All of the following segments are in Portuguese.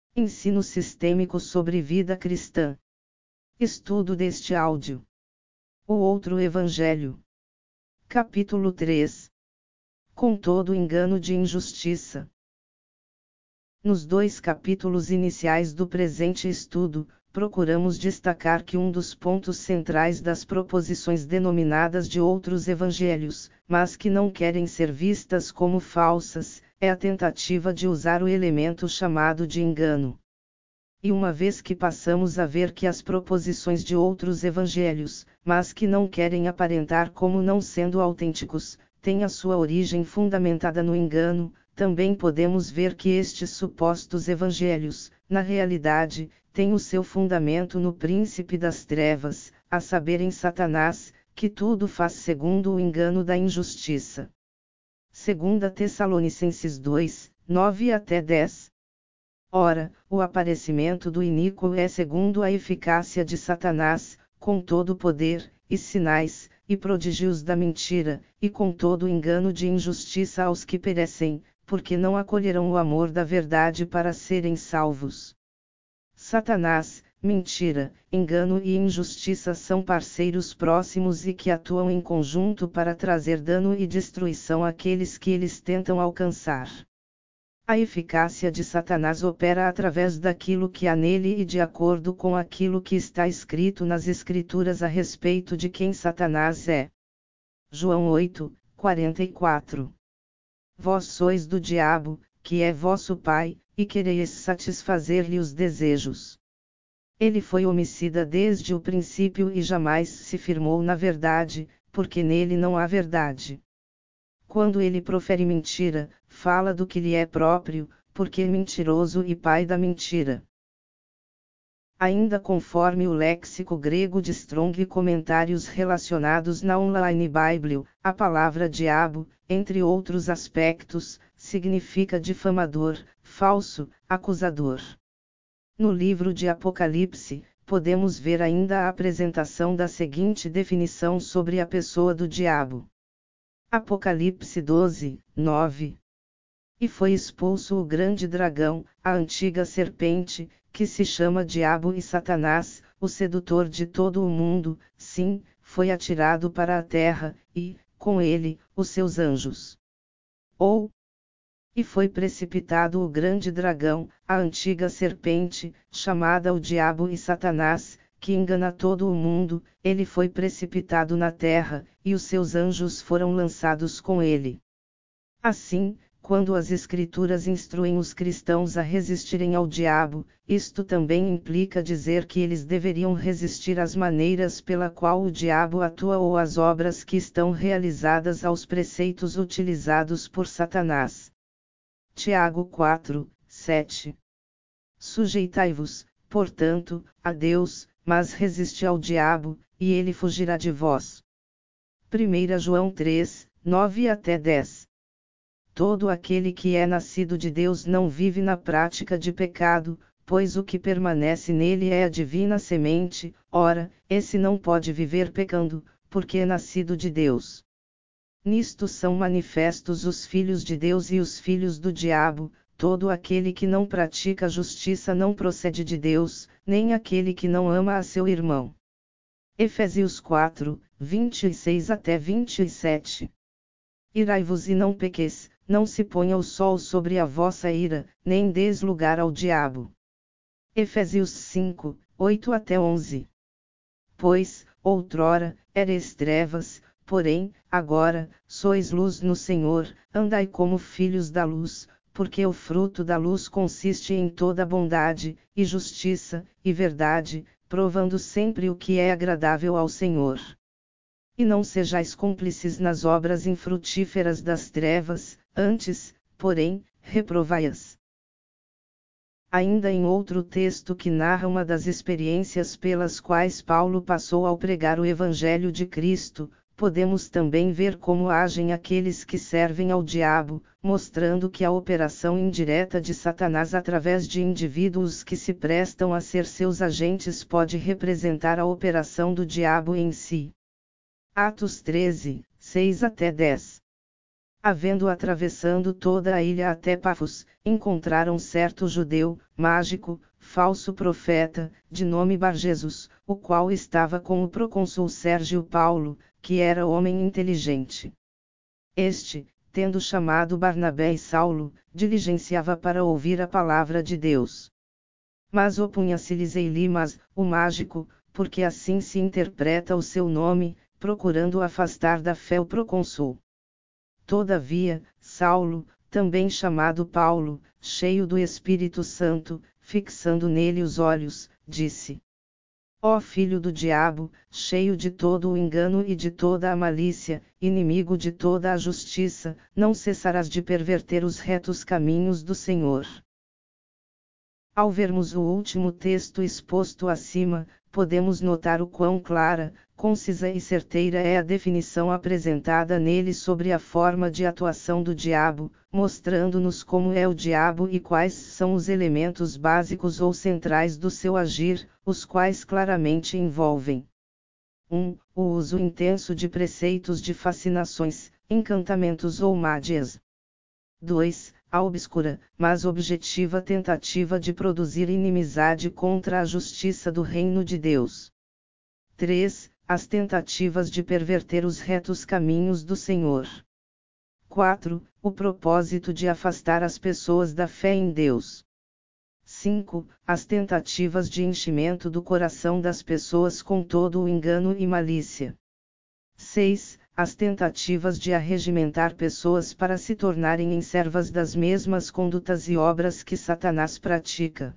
Ensino sistêmico sobre vida cristã. Estudo deste áudio. O outro Evangelho. Capítulo 3. Com todo engano de injustiça. Nos 2 capítulos iniciais do presente estudo, procuramos destacar que um dos pontos centrais das proposições denominadas de outros evangelhos, mas que não querem ser vistas como falsas, é a tentativa de usar o elemento chamado de engano. E uma vez que passamos a ver que as proposições de outros evangelhos, mas que não querem aparentar como não sendo autênticos, têm a sua origem fundamentada no engano, também podemos ver que estes supostos evangelhos, na realidade, têm o seu fundamento no príncipe das trevas, a saber em Satanás, que tudo faz segundo o engano da injustiça. 2 Tessalonicenses 2, 9 até 10. Ora, o aparecimento do iníquo é segundo a eficácia de Satanás, com todo o poder, e sinais, e prodígios da mentira, e com todo o engano de injustiça aos que perecem, porque não acolherão o amor da verdade para serem salvos. Satanás, mentira, engano e injustiça são parceiros próximos e que atuam em conjunto para trazer dano e destruição àqueles que eles tentam alcançar. A eficácia de Satanás opera através daquilo que há nele e de acordo com aquilo que está escrito nas Escrituras a respeito de quem Satanás é. João 8, 44. Vós sois do diabo, que é vosso pai, e quereis satisfazer-lhe os desejos. Ele foi homicida desde o princípio e jamais se firmou na verdade, porque nele não há verdade. Quando ele profere mentira, fala do que lhe é próprio, porque é mentiroso e pai da mentira. Ainda conforme o léxico grego de Strong e comentários relacionados na Online Bible, a palavra diabo, entre outros aspectos, significa difamador, falso, acusador. No livro de Apocalipse, podemos ver ainda a apresentação da seguinte definição sobre a pessoa do diabo. Apocalipse 12, 9. E foi expulso o grande dragão, a antiga serpente, que se chama Diabo e Satanás, o sedutor de todo o mundo, sim, foi atirado para a terra, e, com ele, os seus anjos. E foi precipitado o grande dragão, a antiga serpente, chamada o Diabo e Satanás, que engana todo o mundo, ele foi precipitado na terra, e os seus anjos foram lançados com ele. Assim, quando as Escrituras instruem os cristãos a resistirem ao diabo, isto também implica dizer que eles deveriam resistir às maneiras pela qual o diabo atua ou às obras que estão realizadas aos preceitos utilizados por Satanás. Tiago 4, 7. Sujeitai-vos, portanto, a Deus, mas resisti ao diabo, e ele fugirá de vós. 1 João 3, 9 até 10. Todo aquele que é nascido de Deus não vive na prática de pecado, pois o que permanece nele é a divina semente, ora, esse não pode viver pecando, porque é nascido de Deus. Nisto são manifestos os filhos de Deus e os filhos do diabo, todo aquele que não pratica justiça não procede de Deus, nem aquele que não ama a seu irmão. Efésios 4, 26 até 27. Irai-vos e não pequeis, não se ponha o sol sobre a vossa ira, nem deis lugar ao diabo. Efésios 5, 8 até 11. Pois, outrora, erais trevas, porém, agora, sois luz no Senhor, andai como filhos da luz, porque o fruto da luz consiste em toda bondade, e justiça, e verdade, provando sempre o que é agradável ao Senhor. E não sejais cúmplices nas obras infrutíferas das trevas, antes, porém, reprovai-as. Ainda em outro texto que narra uma das experiências pelas quais Paulo passou ao pregar o Evangelho de Cristo, podemos também ver como agem aqueles que servem ao diabo, mostrando que a operação indireta de Satanás através de indivíduos que se prestam a ser seus agentes pode representar a operação do diabo em si. Atos 13, 6 até 10. Havendo atravessando toda a ilha até Pafos, encontraram certo judeu, mágico, falso profeta, de nome Barjesus, o qual estava com o procônsul Sérgio Paulo, que era homem inteligente. Este, tendo chamado Barnabé e Saulo, diligenciava para ouvir a palavra de Deus. Mas opunha-se-lhes Elimas, o mágico, porque assim se interpreta o seu nome, procurando afastar da fé o procônsul. Todavia, Saulo, também chamado Paulo, cheio do Espírito Santo, fixando nele os olhos, disse: Ó filho do diabo, cheio de todo o engano e de toda a malícia, inimigo de toda a justiça, não cessarás de perverter os retos caminhos do Senhor. Ao vermos o último texto exposto acima, podemos notar o quão clara, concisa e certeira é a definição apresentada nele sobre a forma de atuação do diabo, mostrando-nos como é o diabo e quais são os elementos básicos ou centrais do seu agir, os quais claramente envolvem 1. O uso intenso de preceitos de fascinações, encantamentos ou mágias. 2. A obscura, mas objetiva tentativa de produzir inimizade contra a justiça do reino de Deus. 3. As tentativas de perverter os retos caminhos do Senhor. 4. O propósito de afastar as pessoas da fé em Deus. 5. As tentativas de enchimento do coração das pessoas com todo o engano e malícia. 6. As tentativas de arregimentar pessoas para se tornarem em servas das mesmas condutas e obras que Satanás pratica.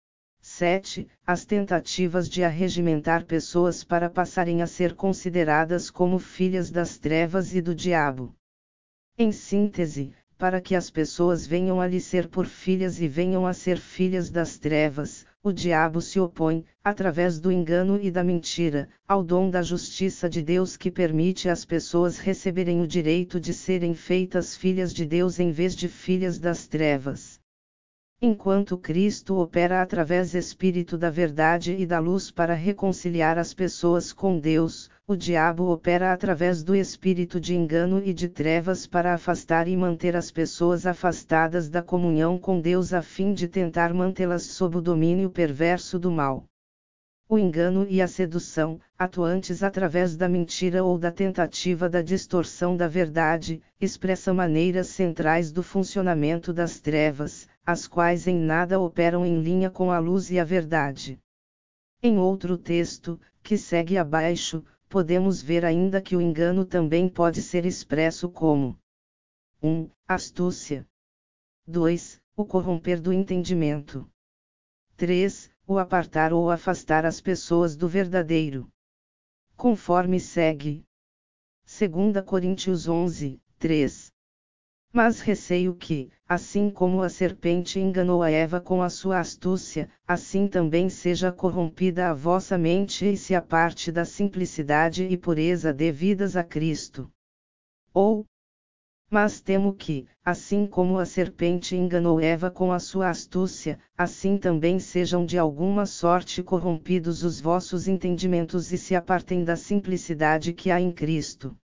7. As tentativas de arregimentar pessoas para passarem a ser consideradas como filhas das trevas e do diabo. Em síntese, para que as pessoas venham a lhe ser por filhas e venham a ser filhas das trevas, o diabo se opõe, através do engano e da mentira, ao dom da justiça de Deus que permite às pessoas receberem o direito de serem feitas filhas de Deus em vez de filhas das trevas. Enquanto Cristo opera através do Espírito da verdade e da luz para reconciliar as pessoas com Deus, o diabo opera através do espírito de engano e de trevas para afastar e manter as pessoas afastadas da comunhão com Deus a fim de tentar mantê-las sob o domínio perverso do mal. O engano e a sedução, atuantes através da mentira ou da tentativa da distorção da verdade, expressam maneiras centrais do funcionamento das trevas, as quais em nada operam em linha com a luz e a verdade. Em outro texto, que segue abaixo, podemos ver ainda que o engano também pode ser expresso como 1. Astúcia. 2. O corromper do entendimento. 3. O apartar ou afastar as pessoas do verdadeiro. Conforme segue. 2 Coríntios 11, 3. Mas receio que, assim como a serpente enganou a Eva com a sua astúcia, assim também seja corrompida a vossa mente e se aparte da simplicidade e pureza devidas a Cristo. Ou, mas temo que, assim como a serpente enganou Eva com a sua astúcia, assim também sejam de alguma sorte corrompidos os vossos entendimentos e se apartem da simplicidade que há em Cristo.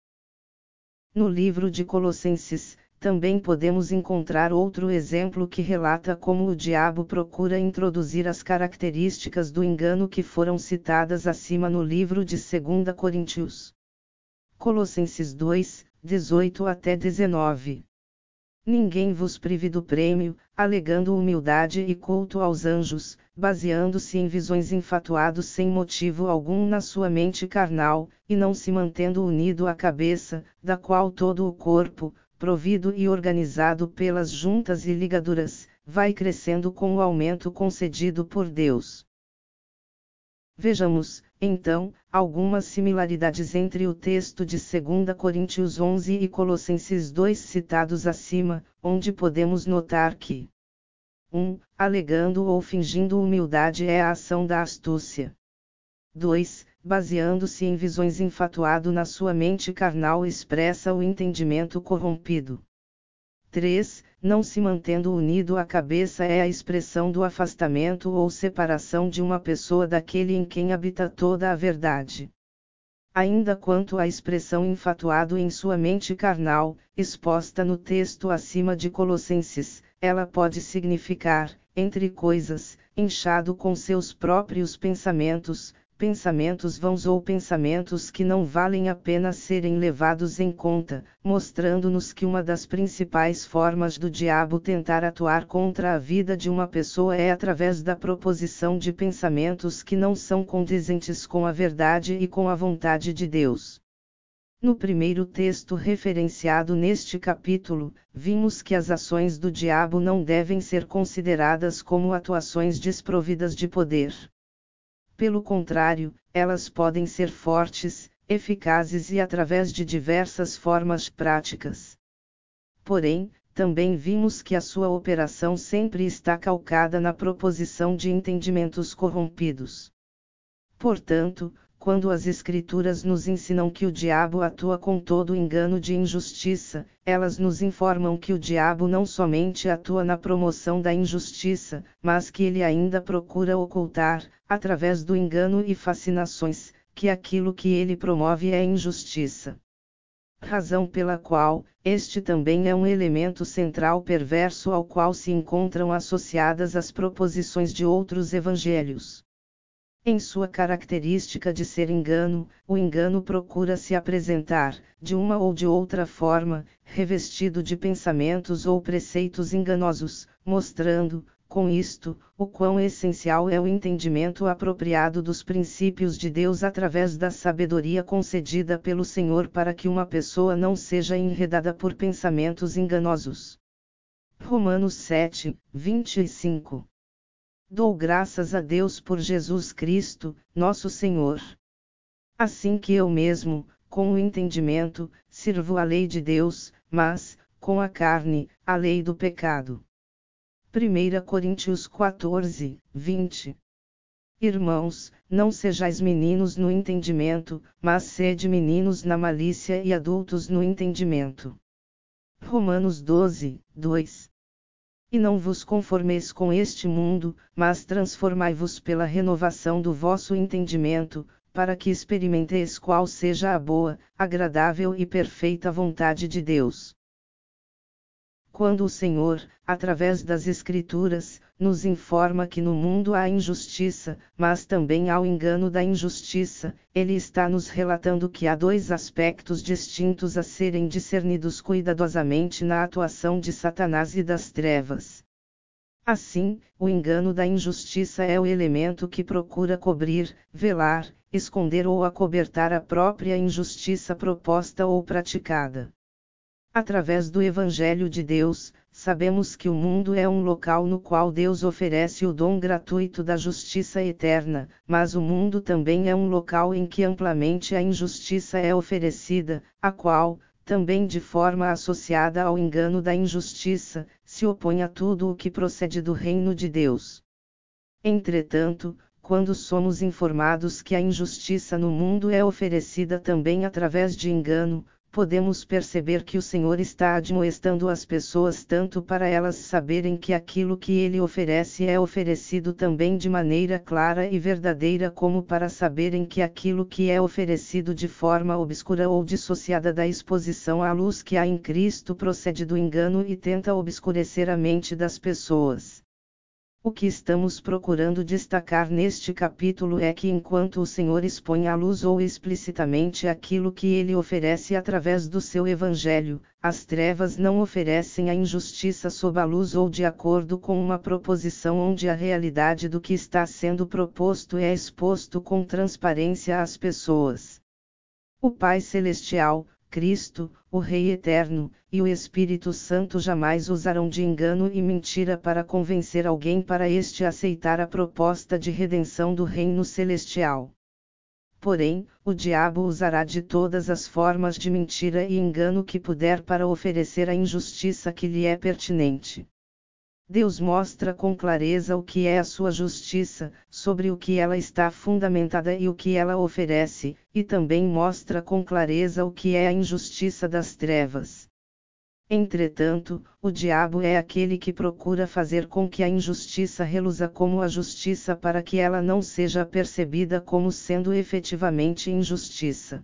No livro de Colossenses, também podemos encontrar outro exemplo que relata como o diabo procura introduzir as características do engano que foram citadas acima no livro de 2 Coríntios. Colossenses 2, 18 até 19. Ninguém vos prive do prêmio, alegando humildade e culto aos anjos, baseando-se em visões enfatuados sem motivo algum na sua mente carnal, e não se mantendo unido à cabeça, da qual todo o corpo, provido e organizado pelas juntas e ligaduras, vai crescendo com o aumento concedido por Deus. Vejamos, então, algumas similaridades entre o texto de 2 Coríntios 11 e Colossenses 2 citados acima, onde podemos notar que 1. Alegando ou fingindo humildade é a ação da astúcia. 2. Baseando-se em visões enfatuado na sua mente carnal expressa o entendimento corrompido. 3. Não se mantendo unido à cabeça é a expressão do afastamento ou separação de uma pessoa daquele em quem habita toda a verdade. Ainda quanto à expressão enfatuado em sua mente carnal, exposta no texto acima de Colossenses, ela pode significar, entre coisas, inchado com seus próprios pensamentos, pensamentos vãos ou pensamentos que não valem a pena serem levados em conta, mostrando-nos que uma das principais formas do diabo tentar atuar contra a vida de uma pessoa é através da proposição de pensamentos que não são condizentes com a verdade e com a vontade de Deus. No primeiro texto referenciado neste capítulo, vimos que as ações do diabo não devem ser consideradas como atuações desprovidas de poder. Pelo contrário, elas podem ser fortes, eficazes e através de diversas formas práticas. Porém, também vimos que a sua operação sempre está calcada na proposição de entendimentos corrompidos. Portanto, quando as Escrituras nos ensinam que o diabo atua com todo engano de injustiça, elas nos informam que o diabo não somente atua na promoção da injustiça, mas que ele ainda procura ocultar, através do engano e fascinações, que aquilo que ele promove é injustiça. Razão pela qual, este também é um elemento central perverso ao qual se encontram associadas as proposições de outros evangelhos. Em sua característica de ser engano, o engano procura se apresentar, de uma ou de outra forma, revestido de pensamentos ou preceitos enganosos, mostrando, com isto, o quão essencial é o entendimento apropriado dos princípios de Deus através da sabedoria concedida pelo Senhor para que uma pessoa não seja enredada por pensamentos enganosos. Romanos 7, 25. Dou graças a Deus por Jesus Cristo, nosso Senhor. Assim que eu mesmo, com o entendimento, sirvo a lei de Deus, mas, com a carne, a lei do pecado. 1 Coríntios 14, 20. Irmãos, não sejais meninos no entendimento, mas sede meninos na malícia e adultos no entendimento. Romanos 12, 2. E não vos conformeis com este mundo, mas transformai-vos pela renovação do vosso entendimento, para que experimenteis qual seja a boa, agradável e perfeita vontade de Deus. Quando o Senhor, através das Escrituras, nos informa que no mundo há injustiça, mas também há o engano da injustiça, Ele está nos relatando que há dois aspectos distintos a serem discernidos cuidadosamente na atuação de Satanás e das trevas. Assim, o engano da injustiça é o elemento que procura cobrir, velar, esconder ou acobertar a própria injustiça proposta ou praticada. Através do Evangelho de Deus, sabemos que o mundo é um local no qual Deus oferece o dom gratuito da justiça eterna, mas o mundo também é um local em que amplamente a injustiça é oferecida, a qual, também de forma associada ao engano da injustiça, se opõe a tudo o que procede do reino de Deus. Entretanto, quando somos informados que a injustiça no mundo é oferecida também através de engano, podemos perceber que o Senhor está admoestando as pessoas tanto para elas saberem que aquilo que Ele oferece é oferecido também de maneira clara e verdadeira, como para saberem que aquilo que é oferecido de forma obscura ou dissociada da exposição à luz que há em Cristo procede do engano e tenta obscurecer a mente das pessoas. O que estamos procurando destacar neste capítulo é que enquanto o Senhor expõe à luz ou explicitamente aquilo que Ele oferece através do seu Evangelho, as trevas não oferecem a injustiça sob a luz ou de acordo com uma proposição onde a realidade do que está sendo proposto é exposto com transparência às pessoas. O Pai Celestial, Cristo, o Rei Eterno, e o Espírito Santo jamais usarão de engano e mentira para convencer alguém para este aceitar a proposta de redenção do Reino Celestial. Porém, o diabo usará de todas as formas de mentira e engano que puder para oferecer a injustiça que lhe é pertinente. Deus mostra com clareza o que é a sua justiça, sobre o que ela está fundamentada e o que ela oferece, e também mostra com clareza o que é a injustiça das trevas. Entretanto, o diabo é aquele que procura fazer com que a injustiça reluza como a justiça para que ela não seja percebida como sendo efetivamente injustiça.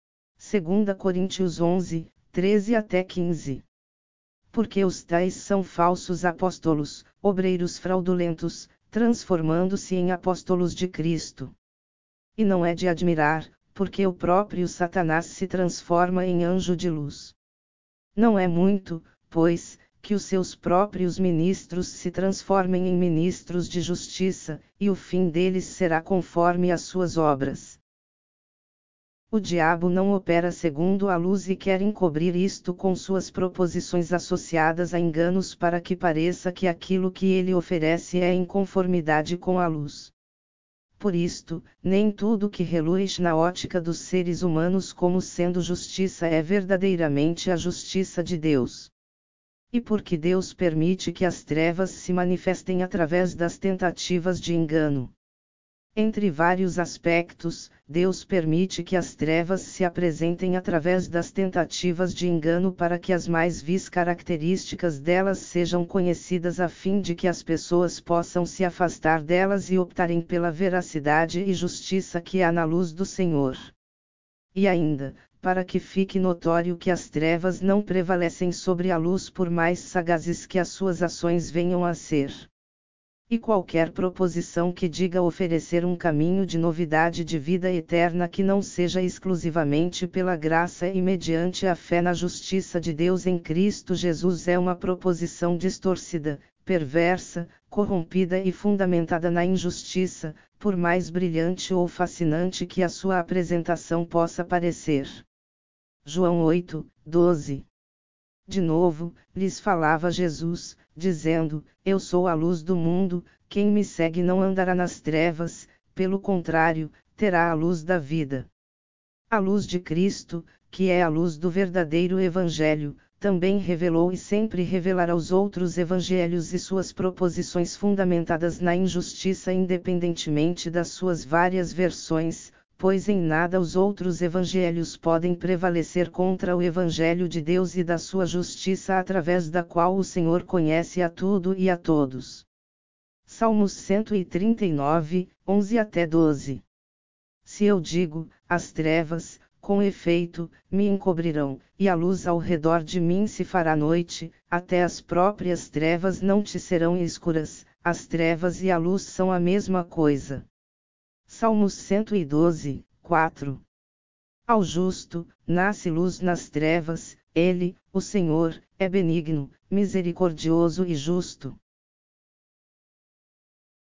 2 Coríntios 11, 13 até 15. Porque os tais são falsos apóstolos, obreiros fraudulentos, transformando-se em apóstolos de Cristo. E não é de admirar, porque o próprio Satanás se transforma em anjo de luz. Não é muito, pois, que os seus próprios ministros se transformem em ministros de justiça, e o fim deles será conforme as suas obras. O diabo não opera segundo a luz e quer encobrir isto com suas proposições associadas a enganos para que pareça que aquilo que ele oferece é em conformidade com a luz. Por isto, nem tudo que reluz na ótica dos seres humanos como sendo justiça é verdadeiramente a justiça de Deus. E porque Deus permite que as trevas se manifestem através das tentativas de engano. Entre vários aspectos, Deus permite que as trevas se apresentem através das tentativas de engano para que as mais vis características delas sejam conhecidas a fim de que as pessoas possam se afastar delas e optarem pela veracidade e justiça que há na luz do Senhor. E ainda, para que fique notório que as trevas não prevalecem sobre a luz por mais sagazes que as suas ações venham a ser. E qualquer proposição que diga oferecer um caminho de novidade de vida eterna que não seja exclusivamente pela graça e mediante a fé na justiça de Deus em Cristo Jesus é uma proposição distorcida, perversa, corrompida e fundamentada na injustiça, por mais brilhante ou fascinante que a sua apresentação possa parecer. João 8, 12. De novo, lhes falava Jesus, dizendo: Eu sou a luz do mundo, quem me segue não andará nas trevas, pelo contrário, terá a luz da vida. A luz de Cristo, que é a luz do verdadeiro Evangelho, também revelou e sempre revelará os outros evangelhos e suas proposições fundamentadas na injustiça independentemente das suas várias versões, pois em nada os outros evangelhos podem prevalecer contra o Evangelho de Deus e da sua justiça através da qual o Senhor conhece a tudo e a todos. Salmos 139, 11 até 12. Se eu digo, as trevas, com efeito, me encobrirão, e a luz ao redor de mim se fará noite, até as próprias trevas não te serão escuras, as trevas e a luz são a mesma coisa. Salmos 112, 4. Ao justo, nasce luz nas trevas, ele, o Senhor, é benigno, misericordioso e justo.